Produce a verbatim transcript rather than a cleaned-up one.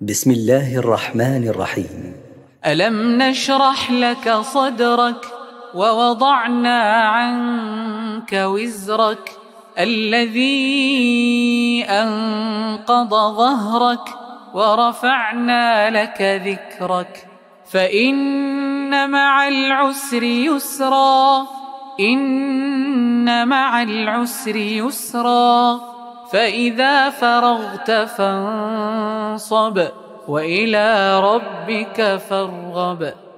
بسم الله الرحمن الرحيم. ألم نشرح لك صدرك ووضعنا عنك وزرك الذي أنقض ظهرك ورفعنا لك ذكرك فإن مع العسر يسرا إن مع العسر يسرا فإذا فرغت فانصب وإلى ربك فارغب.